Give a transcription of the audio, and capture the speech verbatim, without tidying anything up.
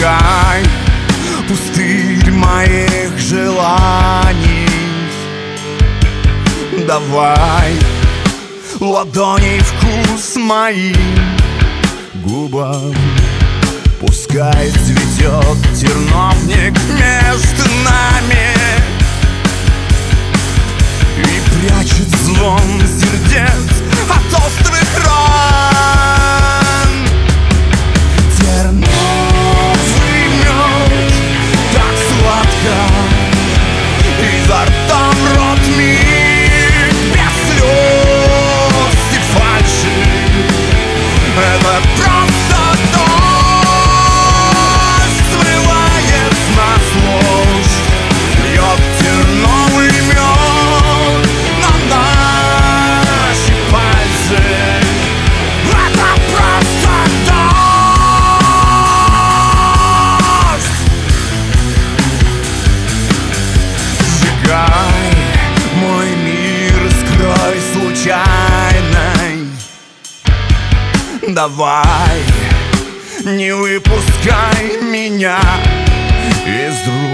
Сжигай пустырь моих желаний. Давай ладоней вкус моим губам. Пускай цветет терновник между нами и прячет звон сердец от острых ран. Терновый мед так сладко, изо рта в рот миг без слез и фальши. Это просто дождь смывает с нас ложь, льет терновый мед на наши пальцы. Это просто дождь. Сжигай мой мир, скрой случайной. Давай, не выпускай меня из рук.